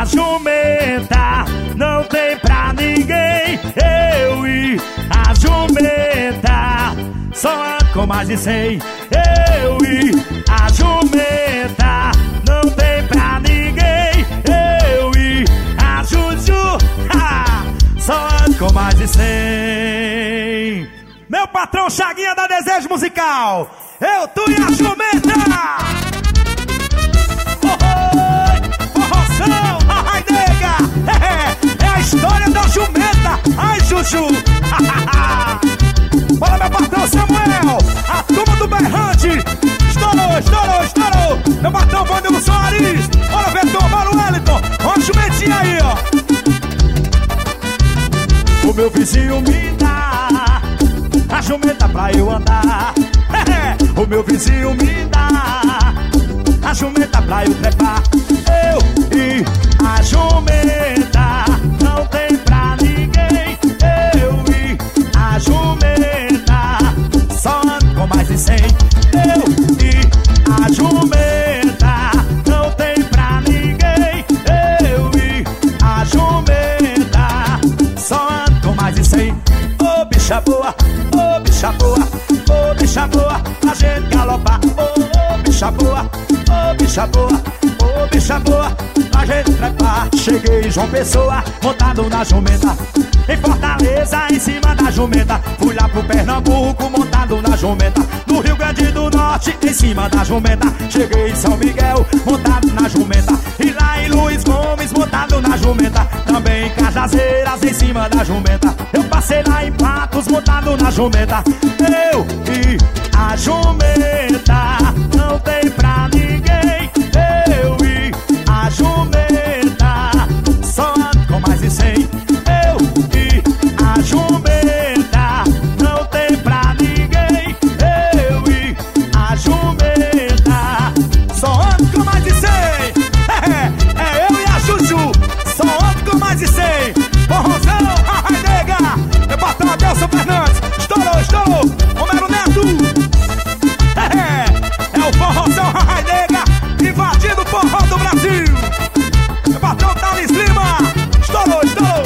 jumenta não tem pra ninguém. Eu e a jumenta só ando com mais de 100. Eu e a jumenta não tem pra ninguém. Eu e a Juju só ando com mais de 100. Meu patrão Chaguinha da Desejo Musical. Eu, tu e a jumenta. Forroção, ai nega. É a história da jumenta. Ai Juju. Bora meu patrão Samuel. A turma do berrante. Estourou. Meu patrão Vanderlei Soares. Bora Vetor, bora Wellington. Ó a jumentinha aí, ó. O meu vizinho me dá a jumenta pra eu andar. O meu vizinho me dá a jumenta pra eu trepar. Eu e a jumenta não tem pra ninguém. Eu e a jumenta só ando com mais de 100. Eu e a jumenta não tem pra ninguém. Eu e a jumenta só ando com mais de 100. Ô bicha boa, ô bicha boa, ô bicha boa, a gente galopar. Ô bicha boa, ô bicha boa, ô bicha boa, a gente trepar. Cheguei em João Pessoa, montado na jumenta. Em Fortaleza, em cima da jumenta. Fui lá pro Pernambuco, montado na jumenta. No Rio Grande do Norte, em cima da jumenta. Cheguei em São Miguel, montado na jumenta. E lá em Luiz Gomes, montado na jumenta. Também em Cajazeiras, em cima da jumenta. Eu passei lá em Patos, montado na jumenta. Eu e a jumenta não tem pra ninguém. Eu e a jumenta só ando com mais de 100. Eu e a jumenta não tem pra ninguém. Eu e a jumenta só ando com mais de 100. É eu e a Juju só ando com mais de 100. Forrozão, ai nega. Meu patrão Adelson Fernandes. Estourou. Romero Neto. É o forrozão, ai nega, invadindo o forró do Brasil. Meu patrão Thales Lima. Estourou.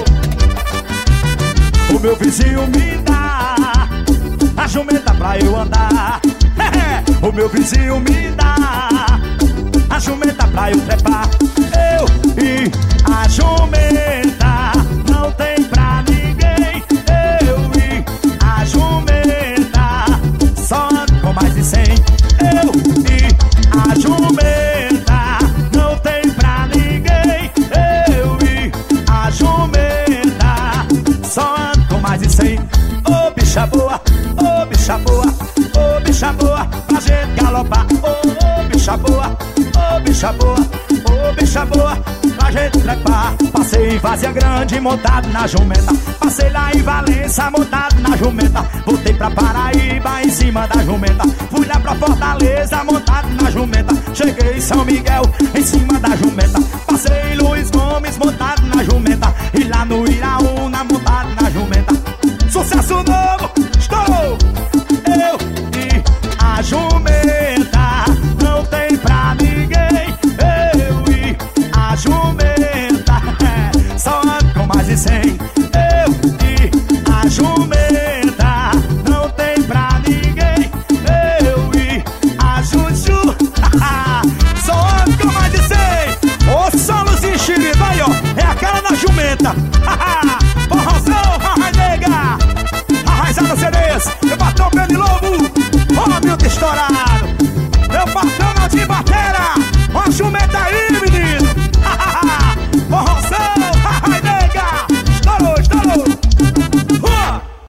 O meu vizinho me dá a jumenta pra eu andar. O meu vizinho me dá a jumenta pra eu trepar. Eu e a jumenta não tem pra ninguém. Eu e a jumenta só ando com mais de 100. Eu e a jumenta não tem pra ninguém. Eu e a jumenta só ando com mais de 100. Ô bicha boa, ô bicha boa, ô bicha boa, pra gente galopar. Ô bicha boa, ô bicha boa, ô bicha boa, pra gente trepar. Passei em Várzea Grande, montado na jumenta. Passei lá em Valença, montado na jumenta. Voltei pra Paraíba, em cima da jumenta. Fui lá pra Fortaleza, montado na jumenta. Cheguei em São Miguel, em cima da jumenta. Passei em Luiz Gomes, montado na jumenta. E lá no Iraúna, montado na jumenta. Sucesso novo, estou! Eu e a jumenta não tem pra ninguém. Eu e a jumenta só ando com mais de 100. Eu e a jumenta não tem pra ninguém. Eu e a Juju só ando com mais de 100. Ô solos enxeridos, aí ó, é a cara da jumenta. Forrozão, ai nega. Arraizada CDs, meu patrão Penilô.